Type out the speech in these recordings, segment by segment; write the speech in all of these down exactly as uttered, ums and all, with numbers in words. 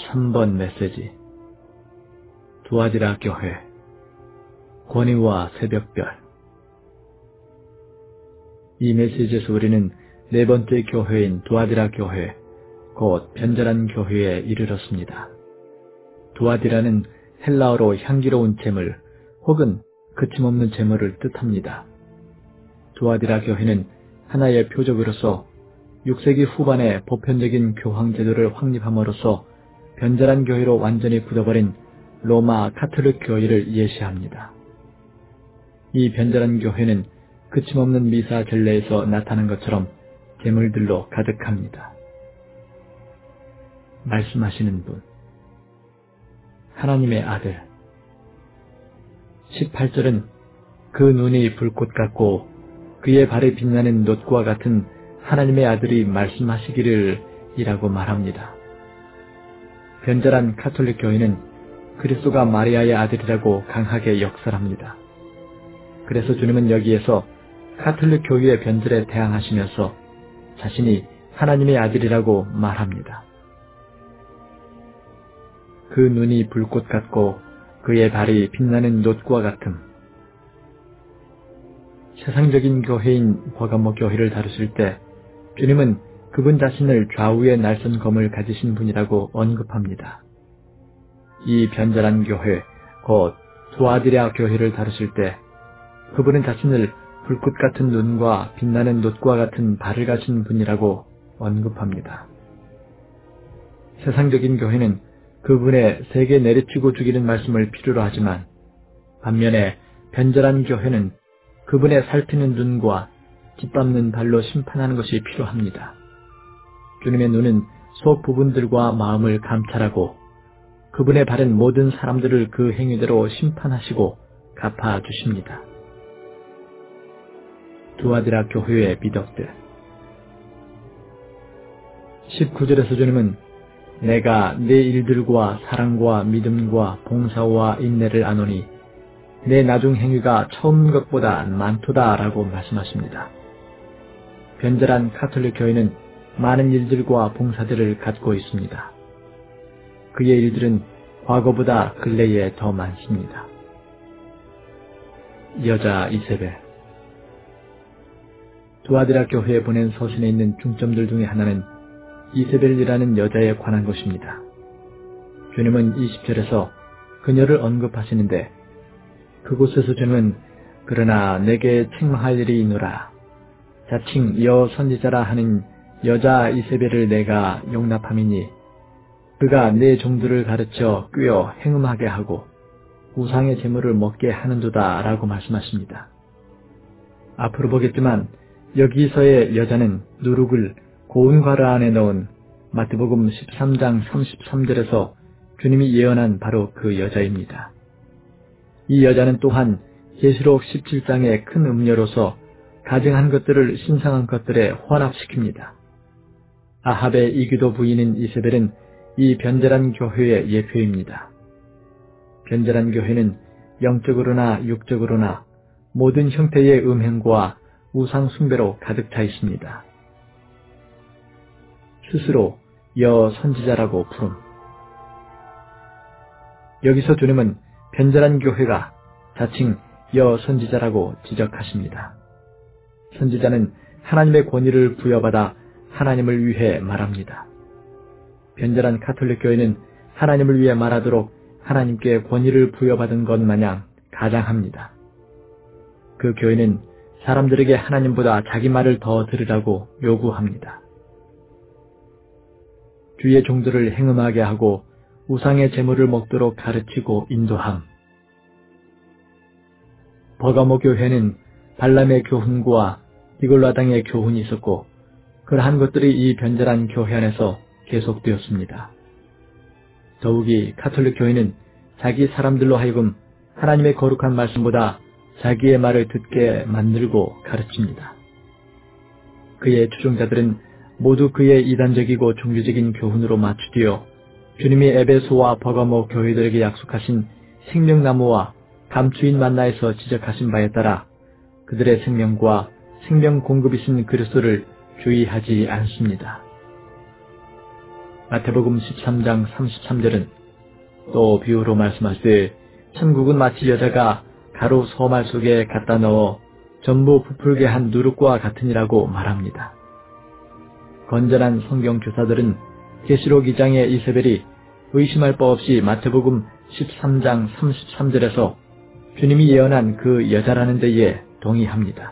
삼 번 메시지 두아디라 교회 권위와 새벽별. 이 메시지에서 우리는 네 번째 교회인 두아디라 교회, 곧 변절한 교회에 이르렀습니다. 두아디라는 헬라어로 향기로운 재물 혹은 그침없는 재물을 뜻합니다. 두아디라 교회는 하나의 표적으로서 육 세기 후반에 보편적인 교황 제도를 확립함으로써 변절한 교회로 완전히 굳어버린 로마 카톨릭 교회를 예시합니다. 이 변절한 교회는 그침없는 미사 전례에서 나타난 것처럼 재물들로 가득합니다. 말씀하시는 분, 하나님의 아들. 십팔 절은 그 눈이 불꽃 같고 그의 발에 빛나는 놋과 같은 하나님의 아들이 말씀하시기를 이라고 말합니다. 변절한 카톨릭 교회는 그리스도가 마리아의 아들이라고 강하게 역설합니다. 그래서 주님은 여기에서 카톨릭 교회의 변절에 대항하시면서 자신이 하나님의 아들이라고 말합니다. 그 눈이 불꽃 같고 그의 발이 빛나는 놋과 같음. 세상적인 교회인 버가모 교회를 다루실 때 주님은 그분 자신을 좌우의 날선 검을 가지신 분이라고 언급합니다. 이 변절한 교회, 곧 두아디라 교회를 다루실 때 그분은 자신을 불꽃 같은 눈과 빛나는 놋과 같은 발을 가진 분이라고 언급합니다. 세상적인 교회는 그분의 세게 내리치고 죽이는 말씀을 필요로 하지만 반면에 변절한 교회는 그분의 살피는 눈과 짓밟는 발로 심판하는 것이 필요합니다. 주님의 눈은 속 부분들과 마음을 감찰하고 그분의 발은 모든 사람들을 그 행위대로 심판하시고 갚아주십니다. 두아디라 교회의 미덕들. 십구 절에서 주님은 내가 내 일들과 사랑과 믿음과 봉사와 인내를 아노니 내 나중 행위가 처음 것보다 많도다 라고 말씀하십니다. 변절한 카톨릭 교회는 많은 일들과 봉사들을 갖고 있습니다. 그의 일들은 과거보다 근래에 더 많습니다. 여자 이세벨. 두아디라 교회에 보낸 서신에 있는 중점들 중에 하나는 이세벨이라는 여자에 관한 것입니다. 주님은 이십 절에서 그녀를 언급하시는데 그곳에서 주님은 그러나 내게 책망할 일이 있노라. 자칭 여 선지자라 하는 여자 이세벨을 내가 용납함이니 그가 내 종들을 가르쳐 꿰어 행음하게 하고 우상의 제물을 먹게 하는도다 라고 말씀하십니다. 앞으로 보겠지만 여기서의 여자는 누룩을 고운 과를 안에 넣은 마태복음 십삼 장 삼십삼 절에서 주님이 예언한 바로 그 여자입니다. 이 여자는 또한 계시록 십칠 장의 큰 음녀로서 가증한 것들을 신성한 것들에 혼합시킵니다. 아합의 이기도 부인인 이세벨은 이 변절한 교회의 예표입니다. 변절한 교회는 영적으로나 육적으로나 모든 형태의 음행과 우상 숭배로 가득 차 있습니다. 스스로 여 선지자라고 부름. 여기서 주님은 변절한 교회가 자칭 여 선지자라고 지적하십니다. 선지자는 하나님의 권위를 부여받아 하나님을 위해 말합니다. 변절한 카톨릭 교회는 하나님을 위해 말하도록 하나님께 권위를 부여받은 것 마냥 가장합니다. 그 교회는 사람들에게 하나님보다 자기 말을 더 들으라고 요구합니다. 주의 종들을 행음하게 하고 우상의 제물을 먹도록 가르치고 인도함. 버가모 교회는 발람의 교훈과 디골라당의 교훈이 있었고 그러한 것들이 이 변절한 교회 안에서 계속되었습니다. 더욱이 카톨릭 교회는 자기 사람들로 하여금 하나님의 거룩한 말씀보다 자기의 말을 듣게 만들고 가르칩니다. 그의 추종자들은 모두 그의 이단적이고 종교적인 교훈으로 맞추되어 주님이 에베소와 버가모 교회들에게 약속하신 생명나무와 감추인 만나에서 지적하신 바에 따라 그들의 생명과 생명 공급이신 그리스도를 주의하지 않습니다. 마태복음 십삼 장 삼십삼 절은 또 비유로 말씀하시되 천국은 마치 여자가 가루 소말 속에 갖다 넣어 전부 부풀게 한 누룩과 같으니라고 말합니다. 건전한 성경 교사들은 계시록 이 장의 이세벨이 의심할 바 없이 마태복음 십삼 장 삼십삼 절에서 주님이 예언한 그 여자라는 데에 동의합니다.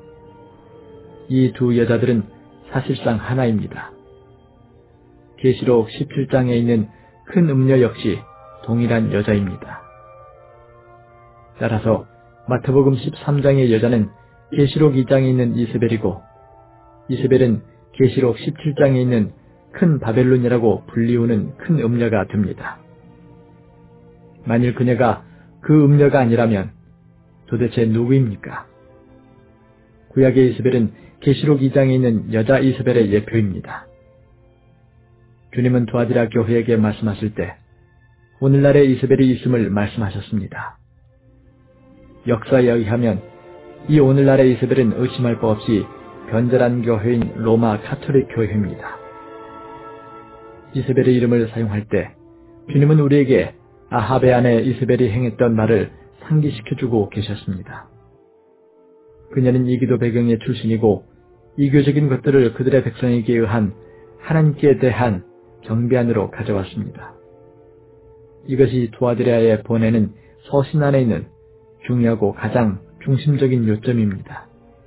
이 두 여자들은 사실상 하나입니다. 계시록 십칠 장에 있는 큰 음녀 역시 동일한 여자입니다. 따라서 마태복음 십삼 장의 여자는 계시록 이 장에 있는 이세벨이고 이세벨은 계시록 십칠 장에 있는 큰 바벨론이라고 불리우는 큰 음녀가 됩니다. 만일 그녀가 그 음녀가 아니라면 도대체 누구입니까? 구약의 이세벨은 계시록 이 장에 있는 여자 이세벨의 예표입니다. 주님은 두아디라 교회에게 말씀하실 때 오늘날의 이세벨이 있음을 말씀하셨습니다. 역사에 의하면 이 오늘날의 이세벨은 의심할 바 없이 변절한 교회인 로마 가톨릭 교회입니다. 이세벨의 이름을 사용할 때 주님은 우리에게 아합의 아내 이세벨이 행했던 말을 상기시켜주고 계셨습니다. 그녀는 이기도 배경의 출신이고 이교적인 것들을 그들의 백성에게 의한 하나님께 대한 경배안으로 가져왔습니다. 이것이 두아디라에 보내는 서신 안에 있는 중요하고 가장 중심적인 요점입니다.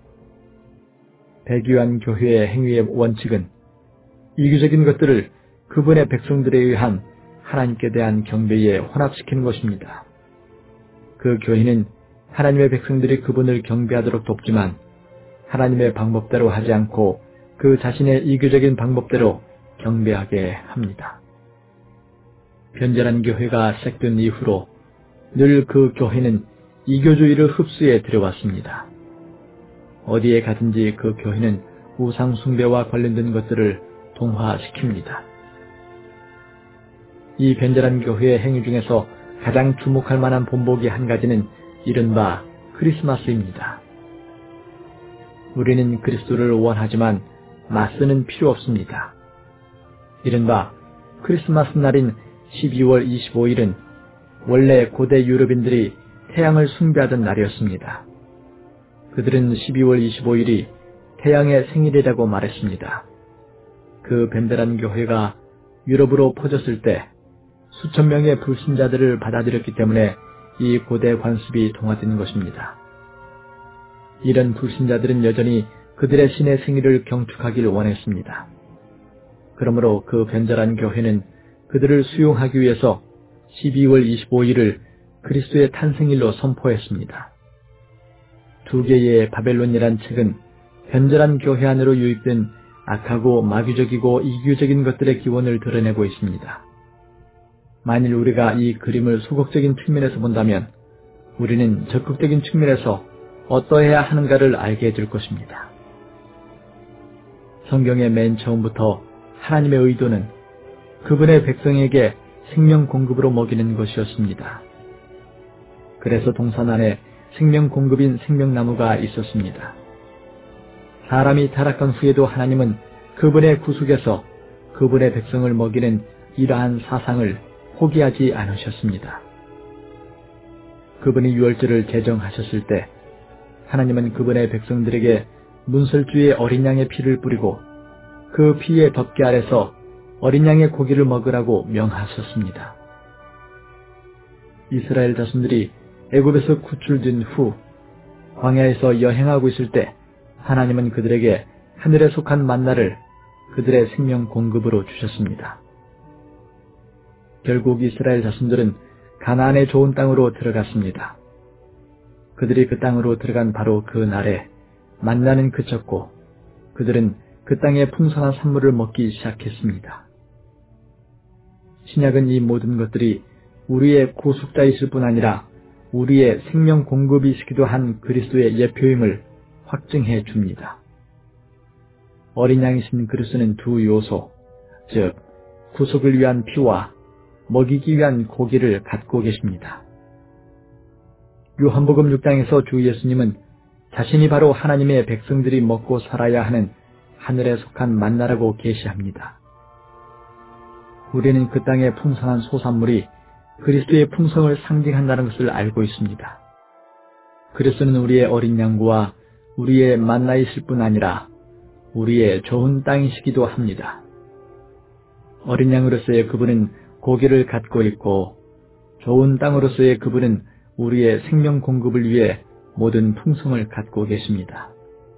배교한 교회의 행위의 원칙은 이교적인 것들을 그분의 백성들에 의한 하나님께 대한 경배에 혼합시키는 것입니다. 그 교회는 하나님의 백성들이 그분을 경배하도록 돕지만 하나님의 방법대로 하지 않고 그 자신의 이교적인 방법대로 경배하게 합니다. 변절한 교회가 시작된 이후로 늘 그 교회는 이교주의를 흡수해 들여왔습니다. 어디에 가든지 그 교회는 우상 숭배와 관련된 것들을 동화시킵니다. 이 변절한 교회의 행위 중에서 가장 주목할 만한 본보기 한 가지는 이른바 크리스마스입니다. 우리는 그리스도를 원하지만 마스는 필요 없습니다. 이른바 크리스마스 날인 십이월 이십오일은 원래 고대 유럽인들이 태양을 숭배하던 날이었습니다. 그들은 십이월 이십오일이 태양의 생일이라고 말했습니다. 그 변절한 교회가 유럽으로 퍼졌을 때 수천 명의 불신자들을 받아들였기 때문에 이 고대 관습이 동화된 것입니다. 이런 불신자들은 여전히 그들의 신의 생일을 경축하길 원했습니다. 그러므로 그 변절한 교회는 그들을 수용하기 위해서 십이월 이십오일을 그리스도의 탄생일로 선포했습니다. 두 개의 바벨론이란 책은 변절한 교회 안으로 유입된 악하고 마귀적이고 이교적인 것들의 기원을 드러내고 있습니다. 만일 우리가 이 그림을 소극적인 측면에서 본다면 우리는 적극적인 측면에서 어떠해야 하는가를 알게 될 것입니다. 성경의 맨 처음부터 하나님의 의도는 그분의 백성에게 생명 공급으로 먹이는 것이었습니다. 그래서 동산 안에 생명 공급인 생명나무가 있었습니다. 사람이 타락한 후에도 하나님은 그분의 구속에서 그분의 백성을 먹이는 이러한 사상을 포기하지 않으셨습니다. 그분이 유월절을 제정하셨을 때 하나님은 그분의 백성들에게 문설주의 어린 양의 피를 뿌리고 그 피의 덮개 아래서 어린 양의 고기를 먹으라고 명하셨습니다. 이스라엘 자손들이 애굽에서 구출된 후 광야에서 여행하고 있을 때 하나님은 그들에게 하늘에 속한 만나를 그들의 생명 공급으로 주셨습니다. 결국 이스라엘 자손들은 가나안의 좋은 땅으로 들어갔습니다. 그들이 그 땅으로 들어간 바로 그 날에 만나는 그쳤고 그들은 그 땅의 풍성한 산물을 먹기 시작했습니다. 신약은 이 모든 것들이 우리의 구속자이실 뿐 아니라 우리의 생명 공급이시기도 한 그리스도의 예표임을 확증해 줍니다. 어린 양이신 그리스도는 두 요소, 즉 구속을 위한 피와 먹이기 위한 고기를 갖고 계십니다. 요한복음 육 장에서 주 예수님은 자신이 바로 하나님의 백성들이 먹고 살아야 하는 하늘에 속한 만나라고 계시합니다. 우리는 그 땅의 풍성한 소산물이 그리스도의 풍성을 상징한다는 것을 알고 있습니다. 그리스도는 우리의 어린 양구와 우리의 만나이실 뿐 아니라 우리의 좋은 땅이시기도 합니다. 어린 양으로서의 그분은 고기를 갖고 있고 좋은 땅으로서의 그분은 우리의 생명 공급을 위해 모든 풍성을 갖고 계십니다.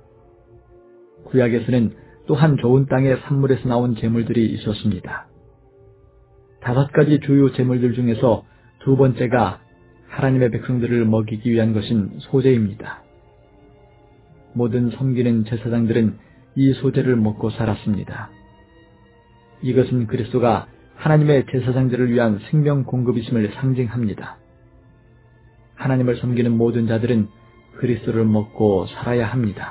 구약에서는 또한 좋은 땅의 산물에서 나온 제물들이 있었습니다. 다섯 가지 주요 제물들 중에서 두 번째가 하나님의 백성들을 먹이기 위한 것인 소제입니다. 모든 섬기는 제사장들은 이 소제를 먹고 살았습니다. 이것은 그리스도가 하나님의 제사장들을 위한 생명 공급이심을 상징합니다. 하나님을 섬기는 모든 자들은 그리스도를 먹고 살아야 합니다.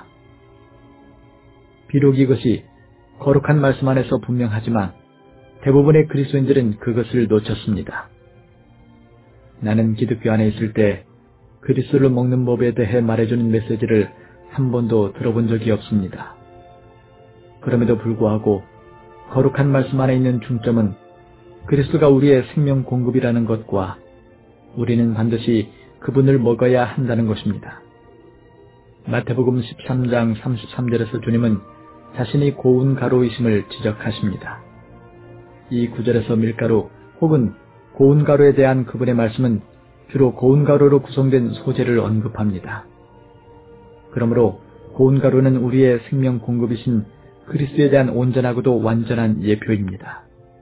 비록 이것이 거룩한 말씀 안에서 분명하지만 대부분의 그리스도인들은 그것을 놓쳤습니다. 나는 기독교 안에 있을 때 그리스도를 먹는 법에 대해 말해주는 메시지를 한 번도 들어본 적이 없습니다. 그럼에도 불구하고 거룩한 말씀 안에 있는 중점은 그리스도가 우리의 생명 공급이라는 것과 우리는 반드시 그분을 먹어야 한다는 것입니다. 마태복음 십삼 장 삼십삼 절에서 주님은 자신이 고운 가루이심을 지적하십니다. 이 구절에서 밀가루 혹은 고운 가루에 대한 그분의 말씀은 주로 고운 가루로 구성된 소재를 언급합니다. 그러므로 고운 가루는 우리의 생명 공급이신 그리스도에 대한 온전하고도 완전한 예표입니다.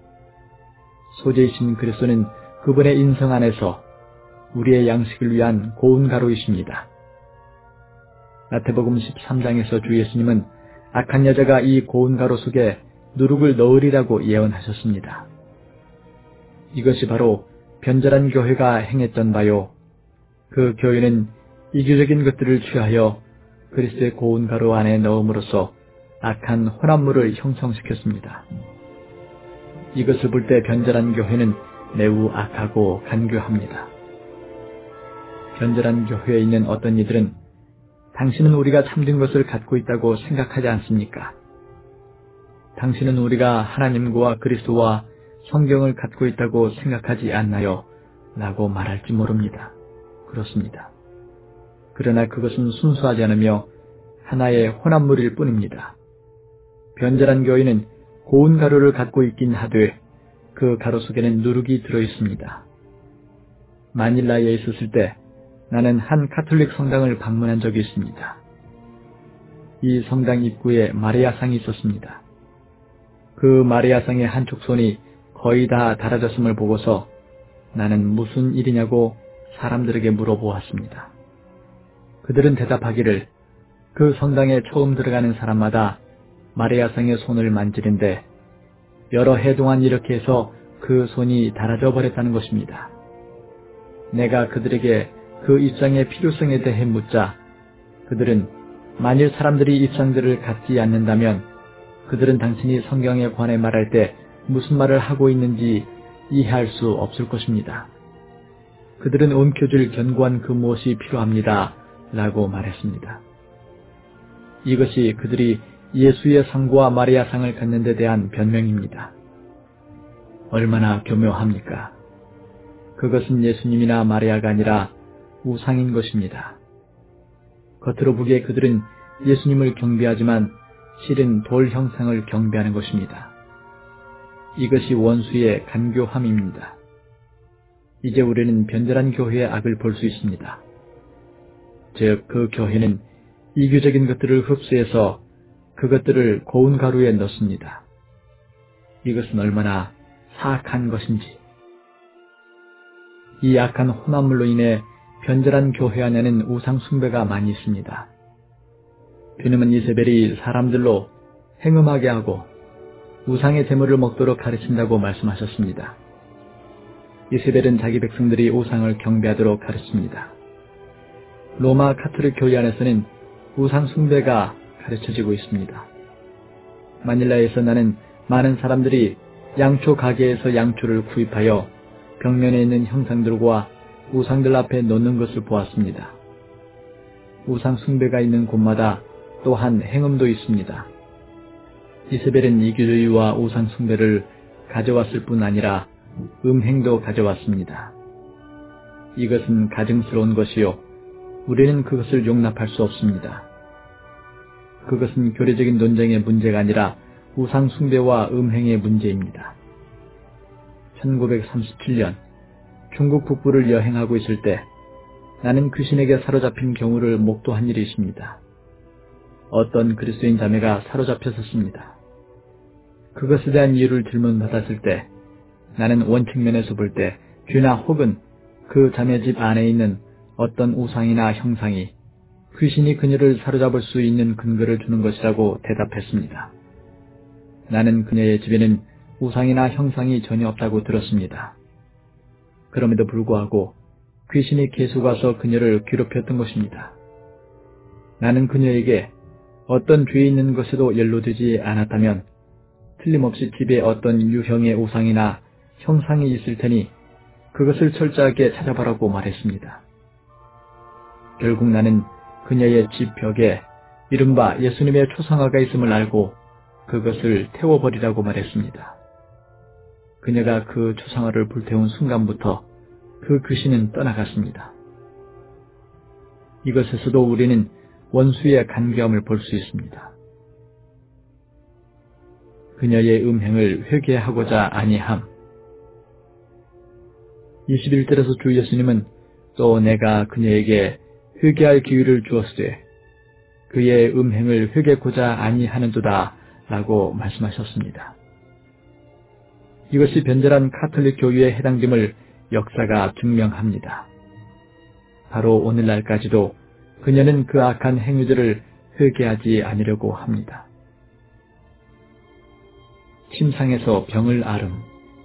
소재이신 그리스도는 그분의 인성 안에서 우리의 양식을 위한 고운 가루이십니다. 마태복음 십삼 장에서 주 예수님은 악한 여자가 이 고운 가루 속에 누룩을 넣으리라고 예언하셨습니다. 이것이 바로 변절한 교회가 행했던 바요. 그 교회는 이교적인 것들을 취하여 그리스도의 고운 가루 안에 넣음으로써 악한 혼합물을 형성시켰습니다. 이것을 볼 때 변절한 교회는 매우 악하고 간교합니다. 변절한 교회에 있는 어떤 이들은 당신은 우리가 참된 것을 갖고 있다고 생각하지 않습니까? 당신은 우리가 하나님과 그리스도와 성경을 갖고 있다고 생각하지 않나요? 라고 말할지 모릅니다. 그렇습니다. 그러나 그것은 순수하지 않으며 하나의 혼합물일 뿐입니다. 변절한 교회는 고운 가루를 갖고 있긴 하되 그 가루 속에는 누룩이 들어있습니다. 마닐라에 있었을 때 나는 한 가톨릭 성당을 방문한 적이 있습니다. 이 성당 입구에 마리아상이 있었습니다. 그 마리아상의 한쪽 손이 거의 다 닳아졌음을 보고서 나는 무슨 일이냐고 사람들에게 물어보았습니다. 그들은 대답하기를 그 성당에 처음 들어가는 사람마다 마리아상의 손을 만지는데 여러 해 동안 이렇게 해서 그 손이 닳아져 버렸다는 것입니다. 내가 그들에게 그 입상의 필요성에 대해 묻자 그들은 만일 사람들이 입상들을 갖지 않는다면 그들은 당신이 성경에 관해 말할 때 무슨 말을 하고 있는지 이해할 수 없을 것입니다. 그들은 움켜쥘 견고한 그 무엇이 필요합니다. 라고 말했습니다. 이것이 그들이 예수의 상과 마리아 상을 갖는 데 대한 변명입니다. 얼마나 교묘합니까? 그것은 예수님이나 마리아가 아니라 우상인 것입니다. 겉으로 보기에 그들은 예수님을 경배하지만 실은 돌 형상을 경배하는 것입니다. 이것이 원수의 간교함입니다. 이제 우리는 변절한 교회의 악을 볼 수 있습니다. 즉, 그 교회는 이교적인 것들을 흡수해서 그것들을 고운 가루에 넣습니다. 이것은 얼마나 사악한 것인지. 이 악한 혼합물로 인해 변절한 교회 안에는 우상 숭배가 많이 있습니다. 주님은 이세벨이 사람들로 행음하게 하고 우상의 제물을 먹도록 가르친다고 말씀하셨습니다. 이세벨은 자기 백성들이 우상을 경배하도록 가르칩니다. 로마 가톨릭 교회 안에서는 우상 숭배가 가르쳐지고 있습니다. 마닐라에서 나는 많은 사람들이 양초 가게에서 양초를 구입하여 벽면에 있는 형상들과 우상들 앞에 놓는 것을 보았습니다. 우상 숭배가 있는 곳마다 또한 행음도 있습니다. 이세벨은 이교주의와 우상 숭배를 가져왔을 뿐 아니라 음행도 가져왔습니다. 이것은 가증스러운 것이요, 우리는 그것을 용납할 수 없습니다. 그것은 교리적인 논쟁의 문제가 아니라 우상 숭배와 음행의 문제입니다. 천구백삼십칠 년 중국 북부를 여행하고 있을 때 나는 귀신에게 사로잡힌 경우를 목도한 일이 있습니다. 어떤 그리스도인 자매가 사로잡혔었습니다. 그것에 대한 이유를 질문받았을 때 나는 원측면에서 볼 때 쥐나 혹은 그 자매 집 안에 있는 어떤 우상이나 형상이 귀신이 그녀를 사로잡을 수 있는 근거를 주는 것이라고 대답했습니다. 나는 그녀의 집에는 우상이나 형상이 전혀 없다고 들었습니다. 그럼에도 불구하고 귀신이 계속 와서 그녀를 괴롭혔던 것입니다. 나는 그녀에게 어떤 죄 있는 것에도 연루되지 않았다면 틀림없이 집에 어떤 유형의 우상이나 형상이 있을 테니 그것을 철저하게 찾아보라고 말했습니다. 결국 나는 그녀의 집 벽에 이른바 예수님의 초상화가 있음을 알고 그것을 태워버리라고 말했습니다. 그녀가 그 초상화를 불태운 순간부터 그 귀신은 떠나갔습니다. 이것에서도 우리는 원수의 간교함을 볼 수 있습니다. 그녀의 음행을 회개하고자 아니함. 이십일 절에서 주 예수님은 또 내가 그녀에게 회개할 기회를 주었으되 그의 음행을 회개코자 아니하는도다 라고 말씀하셨습니다. 이것이 변절한 카톨릭 교회에 해당됨을 역사가 증명합니다. 바로 오늘날까지도 그녀는 그 악한 행위들을 회개하지 않으려고 합니다. 침상에서 병을 앓음.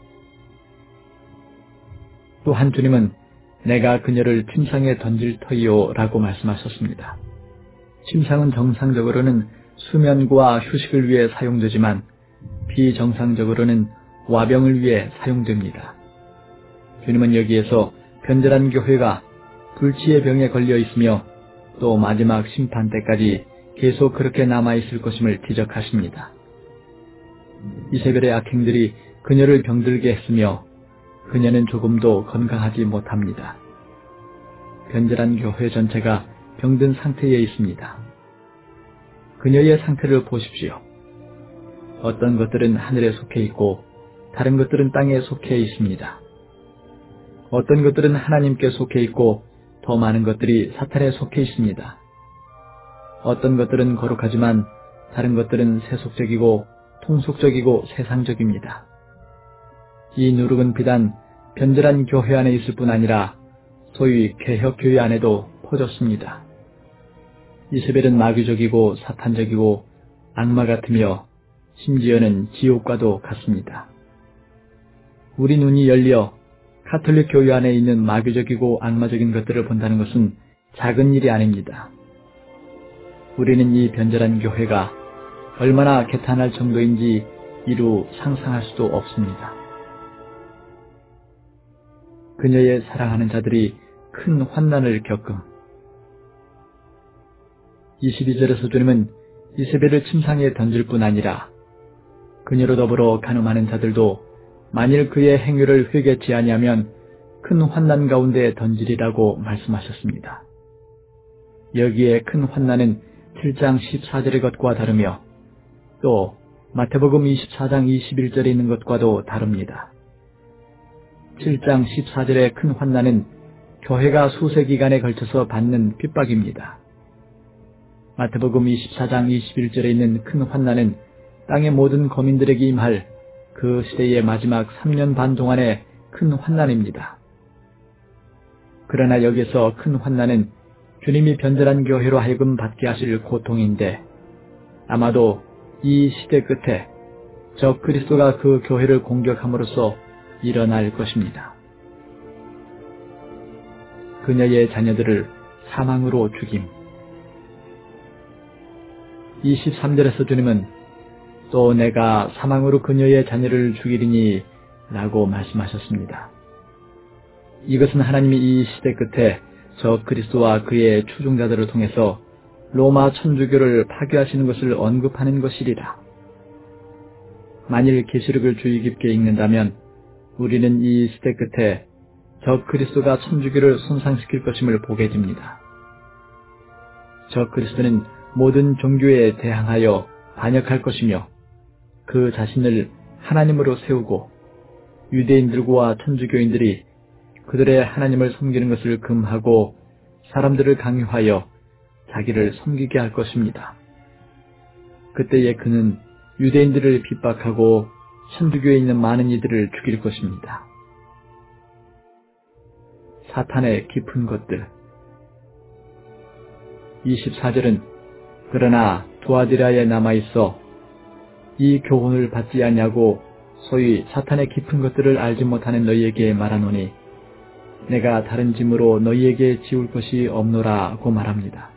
또한 주님은 내가 그녀를 침상에 던질 터이요 라고 말씀하셨습니다. 침상은 정상적으로는 수면과 휴식을 위해 사용되지만 비정상적으로는 와병을 위해 사용됩니다. 주님은 여기에서 변절한 교회가 불치의 병에 걸려 있으며 또 마지막 심판 때까지 계속 그렇게 남아있을 것임을 지적하십니다. 이세벨의 악행들이 그녀를 병들게 했으며 그녀는 조금도 건강하지 못합니다. 변절한 교회 전체가 병든 상태에 있습니다. 그녀의 상태를 보십시오. 어떤 것들은 하늘에 속해 있고 다른 것들은 땅에 속해 있습니다. 어떤 것들은 하나님께 속해 있고 더 많은 것들이 사탄에 속해 있습니다. 어떤 것들은 거룩하지만 다른 것들은 세속적이고 통속적이고 세상적입니다. 이 누룩은 비단 변절한 교회 안에 있을 뿐 아니라 소위 개혁교회 안에도 퍼졌습니다. 이세벨은 마귀적이고 사탄적이고 악마 같으며 심지어는 지옥과도 같습니다. 우리 눈이 열려 카톨릭 교회 안에 있는 마귀적이고 악마적인 것들을 본다는 것은 작은 일이 아닙니다. 우리는 이 변절한 교회가 얼마나 개탄할 정도인지 이루 상상할 수도 없습니다. 그녀의 사랑하는 자들이 큰 환난을 겪음. 이십이 절에서 주님은 이세벨을 침상에 던질 뿐 아니라 그녀로 더불어 간음하는 자들도 만일 그의 행위를 회개치 아니하면 큰 환난 가운데 던지리라고 말씀하셨습니다. 여기에 큰 환난은 칠 장 십사 절의 것과 다르며 또 마태복음 이십사 장 이십일 절에 있는 것과도 다릅니다. 칠 장 십사 절의 큰 환난은 교회가 수세 기간에 걸쳐서 받는 핍박입니다. 마태복음 이십사 장 이십일 절에 있는 큰 환난은 땅의 모든 거민들에게 임할 그 시대의 마지막 삼 년 반 동안의 큰 환난입니다. 그러나 여기서 큰 환난은 주님이 변절한 교회로 하여금 받게 하실 고통인데 아마도 이 시대 끝에 적 그리스도가 그 교회를 공격함으로써 일어날 것입니다. 그녀의 자녀들을 사망으로 죽임. 이십삼 절에서 주님은 또 내가 사망으로 그녀의 자녀를 죽이리니 라고 말씀하셨습니다. 이것은 하나님이 이 시대 끝에 적 그리스도와 그의 추종자들을 통해서 로마 천주교를 파괴하시는 것을 언급하는 것이리라. 만일 계시록을 주의 깊게 읽는다면 우리는 이 시대 끝에 저 그리스도가 천주교를 손상시킬 것임을 보게 됩니다. 저 그리스도는 모든 종교에 대항하여 반역할 것이며 그 자신을 하나님으로 세우고 유대인들과 천주교인들이 그들의 하나님을 섬기는 것을 금하고 사람들을 강요하여 자기를 섬기게 할 것입니다. 그때에 그는 유대인들을 핍박하고 천주교에 있는 많은 이들을 죽일 것입니다. 사탄의 깊은 것들. 이십사 절은 그러나 두아디라에 남아있어 이 교훈을 받지 아니하고 소위 사탄의 깊은 것들을 알지 못하는 너희에게 말하노니 내가 다른 짐으로 너희에게 지울 것이 없노라고 말합니다.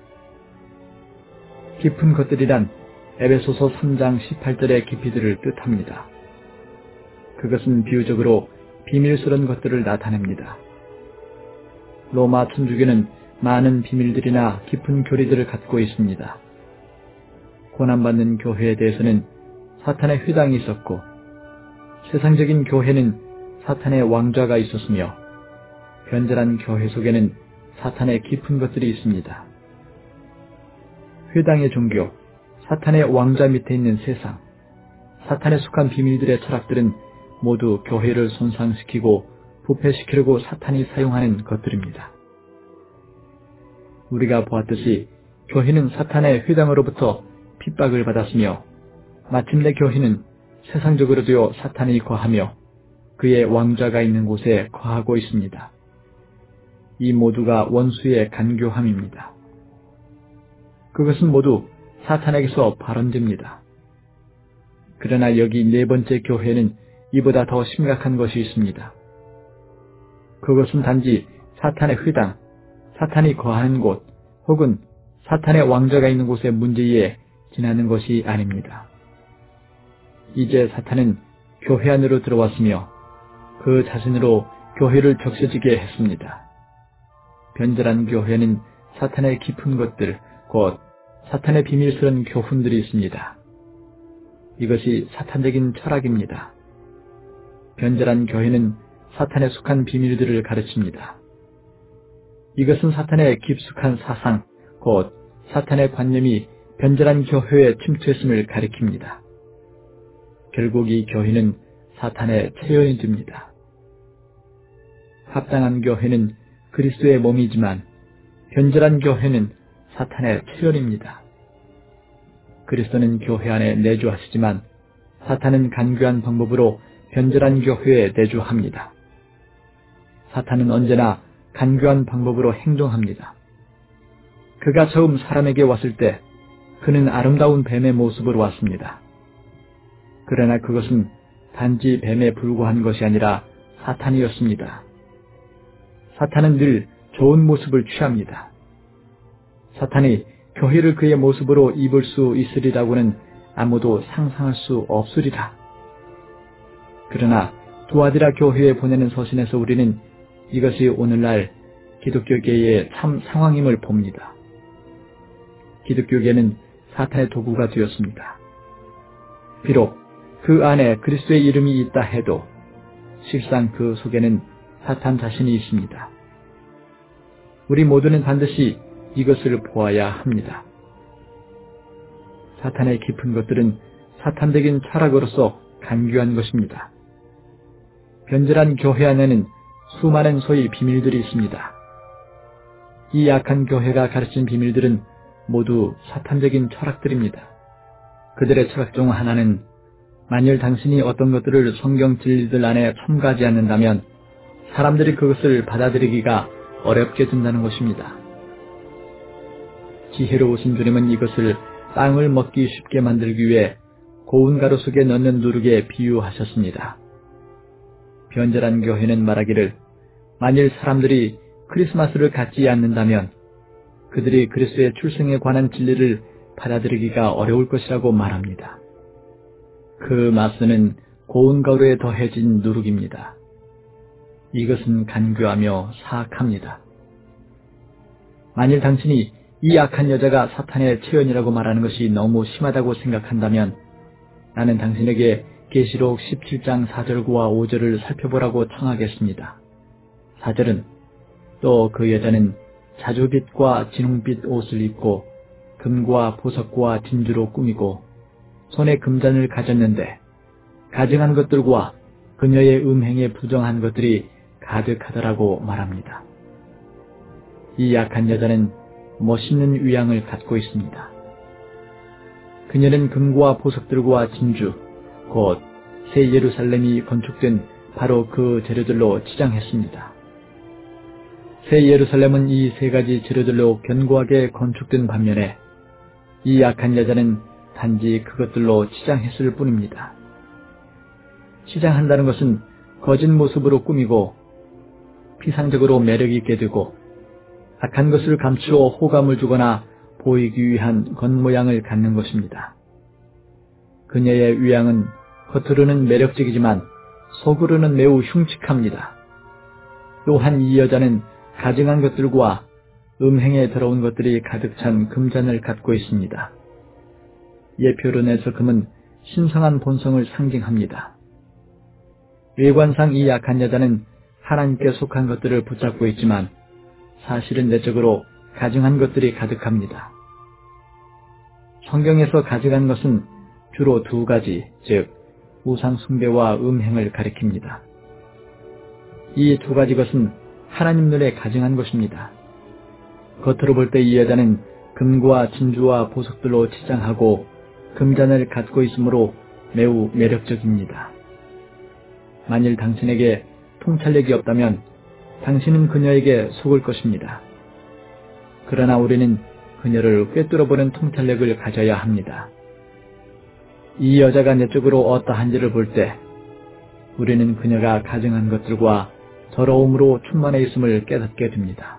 깊은 것들이란 에베소서 삼 장 십팔 절의 깊이들을 뜻합니다. 그것은 비유적으로 비밀스러운 것들을 나타냅니다. 로마 천주교는 많은 비밀들이나 깊은 교리들을 갖고 있습니다. 고난받는 교회에 대해서는 사탄의 회당이 있었고 세상적인 교회는 사탄의 왕좌가 있었으며 변절한 교회 속에는 사탄의 깊은 것들이 있습니다. 회당의 종교, 사탄의 왕좌 밑에 있는 세상, 사탄에 속한 비밀들의 철학들은 모두 교회를 손상시키고 부패시키려고 사탄이 사용하는 것들입니다. 우리가 보았듯이 교회는 사탄의 회당으로부터 핍박을 받았으며 마침내 교회는 세상적으로도 사탄이 거하며 그의 왕좌가 있는 곳에 거하고 있습니다. 이 모두가 원수의 간교함입니다. 그것은 모두 사탄에게서 발원됩니다. 그러나 여기 네 번째 교회는 이보다 더 심각한 것이 있습니다. 그것은 단지 사탄의 회당, 사탄이 거하는 곳, 혹은 사탄의 왕좌가 있는 곳의 문제에 지나는 것이 아닙니다. 이제 사탄은 교회 안으로 들어왔으며 그 자신으로 교회를 적셔지게 했습니다. 변절한 교회는 사탄의 깊은 것들, 곧 사탄의 비밀스러운 교훈들이 있습니다. 이것이 사탄적인 철학입니다. 변절한 교회는 사탄에 속한 비밀들을 가르칩니다. 이것은 사탄의 깊숙한 사상, 곧 사탄의 관념이 변절한 교회에 침투했음을 가리킵니다. 결국 이 교회는 사탄의 체현이 됩니다. 합당한 교회는 그리스도의 몸이지만 변절한 교회는 사탄의 체현입니다. 그리스도는 교회 안에 내주하시지만 사탄은 간교한 방법으로 변절한 교회에 내주합니다. 사탄은 언제나 간교한 방법으로 행동합니다. 그가 처음 사람에게 왔을 때 그는 아름다운 뱀의 모습으로 왔습니다. 그러나 그것은 단지 뱀에 불과한 것이 아니라 사탄이었습니다. 사탄은 늘 좋은 모습을 취합니다. 사탄이 교회를 그의 모습으로 입을 수 있으리라고는 아무도 상상할 수 없으리라. 그러나 두아디라 교회에 보내는 서신에서 우리는 이것이 오늘날 기독교계의 참 상황임을 봅니다. 기독교계는 사탄의 도구가 되었습니다. 비록 그 안에 그리스도의 이름이 있다 해도 실상 그 속에는 사탄 자신이 있습니다. 우리 모두는 반드시 이것을 보아야 합니다. 사탄의 깊은 것들은 사탄적인 철학으로서 간교한 것입니다. 변절한 교회 안에는 수많은 소위 비밀들이 있습니다. 이 약한 교회가 가르친 비밀들은 모두 사탄적인 철학들입니다. 그들의 철학 중 하나는 만일 당신이 어떤 것들을 성경 진리들 안에 첨가하지 않는다면 사람들이 그것을 받아들이기가 어렵게 된다는 것입니다. 지혜로우신 주님은 이것을 빵을 먹기 쉽게 만들기 위해 고운 가루 속에 넣는 누룩에 비유하셨습니다. 변절한 교회는 말하기를 만일 사람들이 크리스마스를 갖지 않는다면 그들이 그리스도의 출생에 관한 진리를 받아들이기가 어려울 것이라고 말합니다. 그 마스는 고운 가루에 더해진 누룩입니다. 이것은 간교하며 사악합니다. 만일 당신이 이 악한 여자가 사탄의 체현이라고 말하는 것이 너무 심하다고 생각한다면 나는 당신에게 계시록 십칠 장 사 절과 오 절을 살펴보라고 청하겠습니다. 사 절은 또 그 여자는 자주빛과 진홍빛 옷을 입고 금과 보석과 진주로 꾸미고 손에 금잔을 가졌는데 가증한 것들과 그녀의 음행에 부정한 것들이 가득하더라고 말합니다. 이 약한 여자는 멋있는 위양을 갖고 있습니다. 그녀는 금과 보석들과 진주, 곧 새 예루살렘이 건축된 바로 그 재료들로 치장했습니다. 새 예루살렘은 이 세 가지 재료들로 견고하게 건축된 반면에 이 약한 여자는 단지 그것들로 치장했을 뿐입니다. 치장한다는 것은 거짓 모습으로 꾸미고 피상적으로 매력있게 되고 악한 것을 감추어 호감을 주거나 보이기 위한 겉모양을 갖는 것입니다. 그녀의 위양은 겉으로는 매력적이지만 속으로는 매우 흉측합니다. 또한 이 여자는 가증한 것들과 음행에 더러운 것들이 가득 찬 금잔을 갖고 있습니다. 예표론에서 금은 신성한 본성을 상징합니다. 외관상 이 약한 여자는 하나님께 속한 것들을 붙잡고 있지만 사실은 내적으로 가증한 것들이 가득합니다. 성경에서 가증한 것은 주로 두 가지, 즉 우상 숭배와 음행을 가리킵니다. 이 두 가지 것은 하나님 눈에 가증한 것입니다. 겉으로 볼 때 이 여자는 금과 진주와 보석들로 치장하고 금잔을 갖고 있으므로 매우 매력적입니다. 만일 당신에게 통찰력이 없다면 당신은 그녀에게 속을 것입니다. 그러나 우리는 그녀를 꿰뚫어보는 통찰력을 가져야 합니다. 이 여자가 내적으로 어떠한지를 볼 때 우리는 그녀가 가증한 것들과 더러움으로 충만해 있음을 깨닫게 됩니다.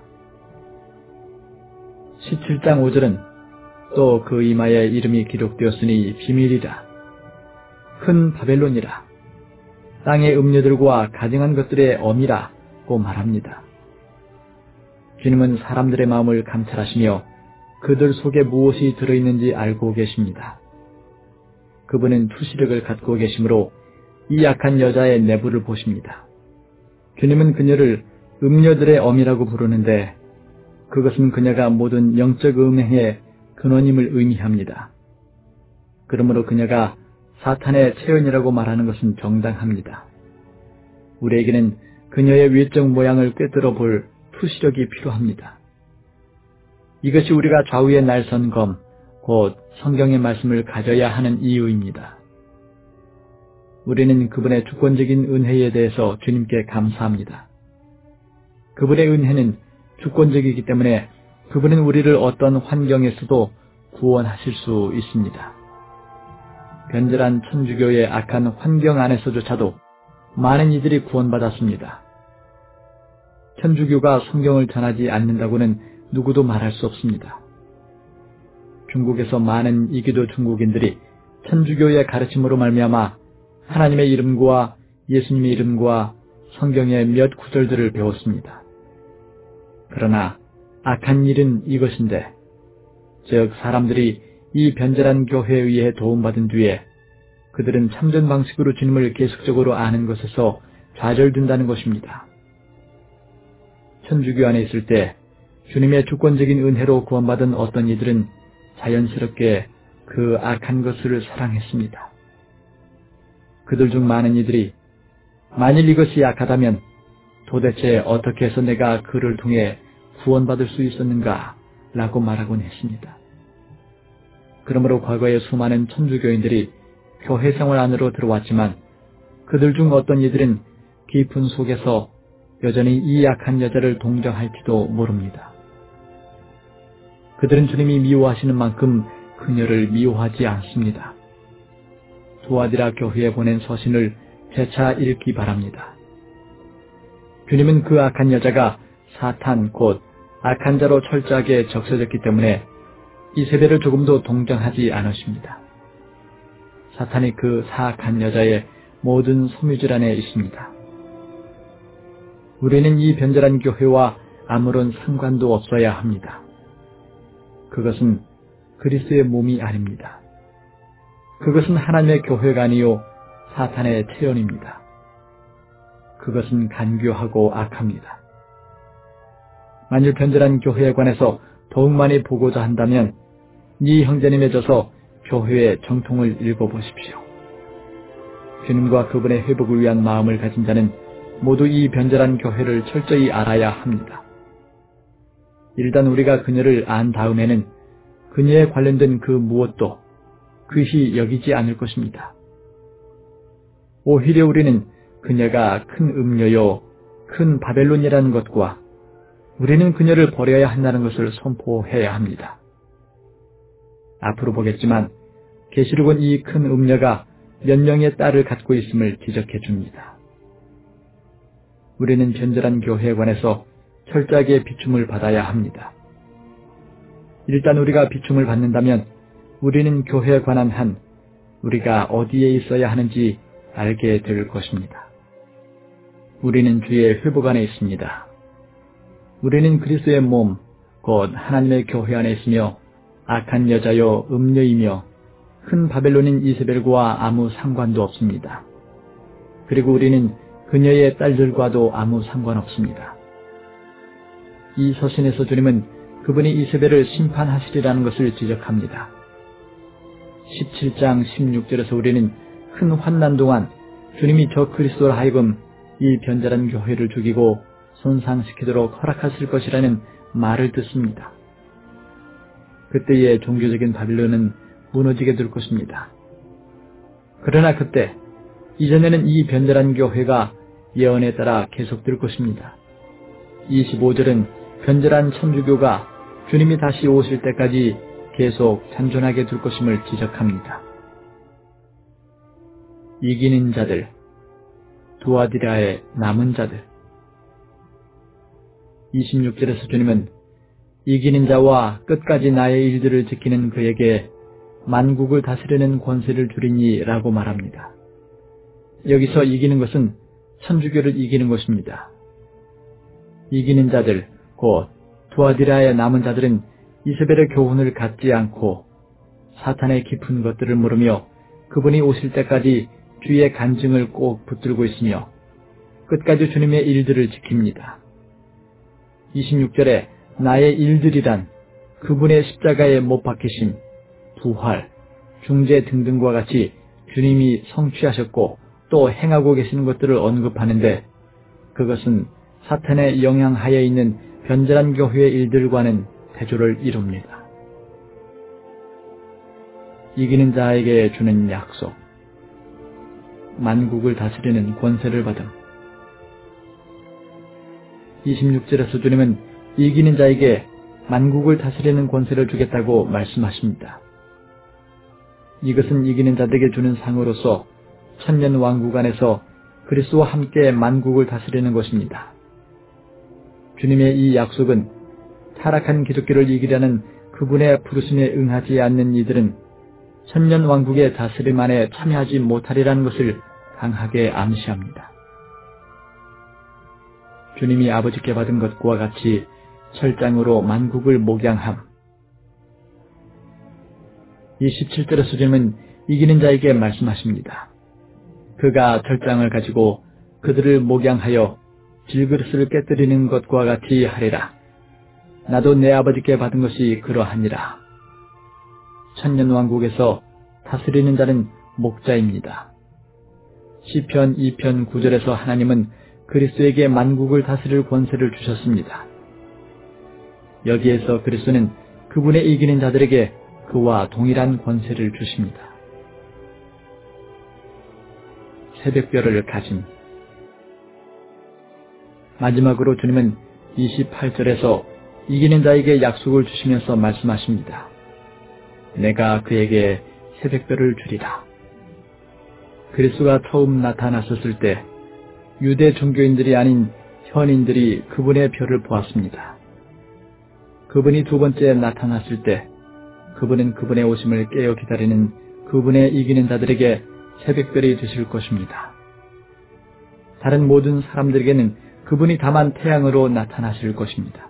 십칠 장 오 절은 또 그 이마에 이름이 기록되었으니 비밀이라, 큰 바벨론이라, 땅의 음료들과 가증한 것들의 엄이라고 말합니다. 주님은 사람들의 마음을 감찰하시며 그들 속에 무엇이 들어있는지 알고 계십니다. 그분은 투시력을 갖고 계시므로 이 약한 여자의 내부를 보십니다. 주님은 그녀를 음녀들의 엄이라고 부르는데 그것은 그녀가 모든 영적 음행의 근원임을 의미합니다. 그러므로 그녀가 사탄의 체현이라고 말하는 것은 정당합니다. 우리에게는 그녀의 외적 모양을 꿰뚫어 볼 투시력이 필요합니다. 이것이 우리가 좌우의 날선 검, 곧 성경의 말씀을 가져야 하는 이유입니다. 우리는 그분의 주권적인 은혜에 대해서 주님께 감사합니다. 그분의 은혜는 주권적이기 때문에 그분은 우리를 어떤 환경에서도 구원하실 수 있습니다. 변절한 천주교의 악한 환경 안에서조차도 많은 이들이 구원받았습니다. 천주교가 성경을 전하지 않는다고는 누구도 말할 수 없습니다. 중국에서 많은 이기도 중국인들이 천주교의 가르침으로 말미암아 하나님의 이름과 예수님의 이름과 성경의 몇 구절들을 배웠습니다. 그러나 악한 일은 이것인데, 즉 사람들이 이 변절한 교회에 의해 도움받은 뒤에 그들은 참된 방식으로 주님을 계속적으로 아는 것에서 좌절된다는 것입니다. 천주교 안에 있을 때 주님의 주권적인 은혜로 구원받은 어떤 이들은 자연스럽게 그 악한 것을 사랑했습니다. 그들 중 많은 이들이 만일 이것이 악하다면 도대체 어떻게 해서 내가 그를 통해 구원받을 수 있었는가 라고 말하곤 했습니다. 그러므로 과거에 수많은 천주교인들이 교회 생활 안으로 들어왔지만 그들 중 어떤 이들은 깊은 속에서 여전히 이 약한 여자를 동정할지도 모릅니다. 그들은 주님이 미워하시는 만큼 그녀를 미워하지 않습니다. 두아디라 교회에 보낸 서신을 재차 읽기 바랍니다. 주님은 그 악한 여자가 사탄 곧 악한 자로 철저하게 적셔졌기 때문에 이세벨을 조금도 동정하지 않으십니다. 사탄이 그 사악한 여자의 모든 소유질 안에 있습니다. 우리는 이 변절한 교회와 아무런 상관도 없어야 합니다. 그것은 그리스도의 몸이 아닙니다. 그것은 하나님의 교회가 아니요 사탄의 체현입니다. 그것은 간교하고 악합니다. 만일 변절한 교회에 관해서 더욱 많이 보고자 한다면 이 형제에 맺어서 교회의 정통을 읽어보십시오. 주님과 그분의 회복을 위한 마음을 가진 자는 모두 이 변절한 교회를 철저히 알아야 합니다. 일단 우리가 그녀를 안 다음에는 그녀에 관련된 그 무엇도 귀히 여기지 않을 것입니다. 오히려 우리는 그녀가 큰 음녀요, 큰 바벨론이라는 것과 우리는 그녀를 버려야 한다는 것을 선포해야 합니다. 앞으로 보겠지만 계시록은 이 큰 음녀가 몇 명의 딸을 갖고 있음을 지적해 줍니다. 우리는 변절한 교회에 관해서 철저하게 비춤을 받아야 합니다. 일단 우리가 비춤을 받는다면 우리는 교회에 관한 한 우리가 어디에 있어야 하는지 알게 될 것입니다. 우리는 주의 회복 안에 있습니다. 우리는 그리스도의 몸, 곧 하나님의 교회 안에 있으며 악한 여자요 음녀이며 큰 바벨론인 이세벨과 아무 상관도 없습니다. 그리고 우리는 그녀의 딸들과도 아무 상관없습니다. 이 서신에서 주님은 그분이 이세벨을 심판하시리라는 것을 지적합니다. 십칠 장 십육 절에서 우리는 큰 환난 동안 주님이 저 그리스도로 하여금 이 변절한 교회를 죽이고 손상시키도록 허락하실 것이라는 말을 듣습니다. 그때의 종교적인 바빌론은 무너지게 될 것입니다. 그러나 그때 이전에는 이 변절한 교회가 예언에 따라 계속될 것입니다. 이십오 절은 변절한 천주교가 주님이 다시 오실 때까지 계속 잔존하게 될 것임을 지적합니다. 이기는 자들, 두아디라의 남은 자들. 이십육 절에서 주님은 이기는 자와 끝까지 나의 일들을 지키는 그에게 만국을 다스리는 권세를 주리니 라고 말합니다. 여기서 이기는 것은 천주교를 이기는 것입니다. 이기는 자들, 곧 두아디라의 남은 자들은 이세벨의 교훈을 갖지 않고 사탄의 깊은 것들을 물으며 그분이 오실 때까지 주의 간증을 꼭 붙들고 있으며 끝까지 주님의 일들을 지킵니다. 이십육 절에 나의 일들이란 그분의 십자가에 못 박히심, 부활, 중재 등등과 같이 주님이 성취하셨고 또 행하고 계시는 것들을 언급하는데 그것은 사탄의 영향하에 있는 변절한 교회의 일들과는 대조를 이룹니다. 이기는 자에게 주는 약속, 만국을 다스리는 권세를 받음. 이십육 절에서 주님은 이기는 자에게 만국을 다스리는 권세를 주겠다고 말씀하십니다. 이것은 이기는 자들에게 주는 상으로서 천년 왕국 안에서 그리스도와 함께 만국을 다스리는 것입니다. 주님의 이 약속은 타락한 기독교를 이기려는 그분의 부르심에 응하지 않는 이들은 천년 왕국의 다스림 안에 참여하지 못하리라는 것을 강하게 암시합니다. 주님이 아버지께 받은 것과 같이 철장으로 만국을 목양함. 이십칠 절에서 주님은 이기는 자에게 말씀하십니다. 그가 철장을 가지고 그들을 목양하여 질그릇을 깨뜨리는 것과 같이 하리라. 나도 내 아버지께 받은 것이 그러하니라. 천년왕국에서 다스리는 자는 목자입니다. 시편 이 편 구 절에서 하나님은 그리스도에게 만국을 다스릴 권세를 주셨습니다. 여기에서 그리스도는 그분의 이기는 자들에게 그와 동일한 권세를 주십니다. 새벽별을 가진. 마지막으로 주님은 이십팔 절에서 이기는 자에게 약속을 주시면서 말씀하십니다. 내가 그에게 새벽별을 주리라. 그리스도가 처음 나타났었을 때 유대 종교인들이 아닌 현인들이 그분의 별을 보았습니다. 그분이 두 번째 나타났을 때 그분은 그분의 오심을 깨어 기다리는 그분의 이기는 자들에게 새벽별이 되실 것입니다. 다른 모든 사람들에게는 그분이 다만 태양으로 나타나실 것입니다.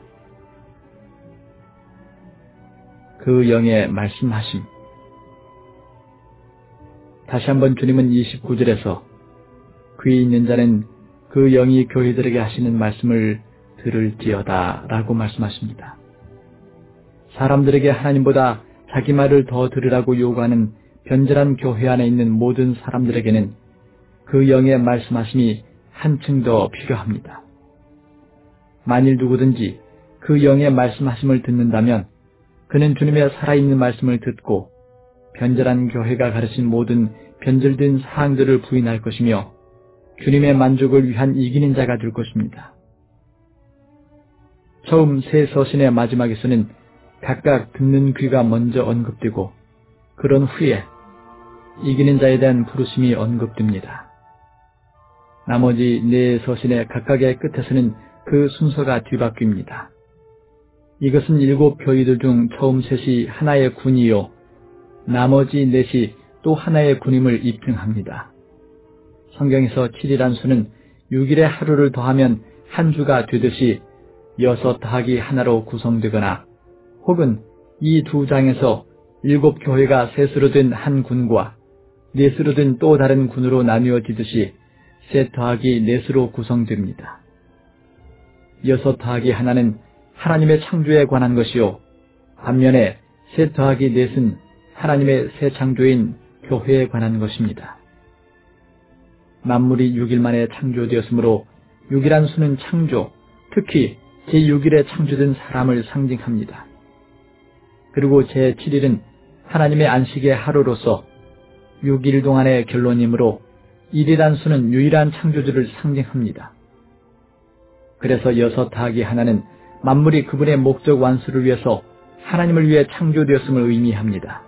그 영의 말씀하심. 다시 한번 주님은 이십구 절에서 귀 있는 자는 그 영이 교회들에게 하시는 말씀을 들을지어다 라고 말씀하십니다. 사람들에게 하나님보다 자기 말을 더 들으라고 요구하는 변절한 교회 안에 있는 모든 사람들에게는 그 영의 말씀하심이 한층 더 필요합니다. 만일 누구든지 그 영의 말씀하심을 듣는다면 그는 주님의 살아있는 말씀을 듣고 변절한 교회가 가르친 모든 변절된 사항들을 부인할 것이며 주님의 만족을 위한 이기는 자가 될 것입니다. 처음 새 서신의 마지막에서는 각각 듣는 귀가 먼저 언급되고 그런 후에 이기는 자에 대한 부르심이 언급됩니다. 나머지 네 서신의 각각의 끝에서는 그 순서가 뒤바뀝니다. 이것은 일곱 교회들 중 처음 셋이 하나의 군이요 나머지 넷이 또 하나의 군임을 입증합니다. 성경에서 칠이란 수는 육 일의 하루를 더하면 한 주가 되듯이 여섯 더하기 하나로 구성되거나 혹은 이 두 장에서 일곱 교회가 셋으로 된 한 군과 넷으로 된 또 다른 군으로 나뉘어지듯이 셋 더하기 넷으로 구성됩니다. 여섯 더하기 하나는 하나님의 창조에 관한 것이요 반면에 셋 더하기 넷은 하나님의 새 창조인 교회에 관한 것입니다. 만물이 육 일 만에 창조되었으므로 육 일한 수는 창조, 특히 제육 일에 창조된 사람을 상징합니다. 그리고 제칠 일은 하나님의 안식의 하루로서 육 일 동안의 결론이므로 일이란 수는 유일한 창조주를 상징합니다. 그래서 여섯 더하기 하나는 만물이 그분의 목적 완수를 위해서 하나님을 위해 창조되었음을 의미합니다.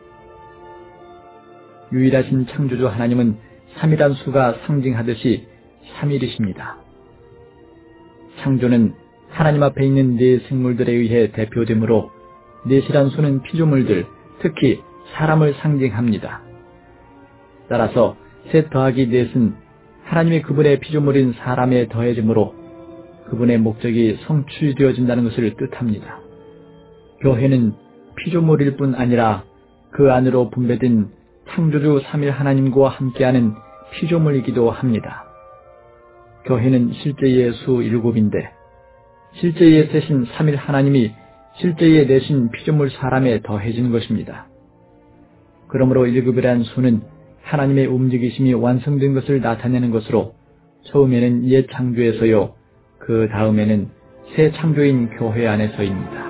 유일하신 창조주 하나님은 삼이란 수가 상징하듯이 삼일이십니다. 창조는 하나님 앞에 있는 네 생물들에 의해 대표되므로 넷이란 수는 피조물들, 특히 사람을 상징합니다. 따라서 셋 더하기 넷은 하나님이 그분의 피조물인 사람에 더해지므로 그분의 목적이 성취되어진다는 것을 뜻합니다. 교회는 피조물일 뿐 아니라 그 안으로 분배된 창조주 삼일 하나님과 함께하는 피조물이기도 합니다. 교회는 실제의 수 일곱인데 실제의 셋인 삼일 하나님이 실제의 넷인 피조물 사람에 더해진 것입니다. 그러므로 일곱이란 수는 하나님의 움직이심이 완성된 것을 나타내는 것으로 처음에는 옛 창조에서요, 그 다음에는 새 창조인 교회 안에서입니다.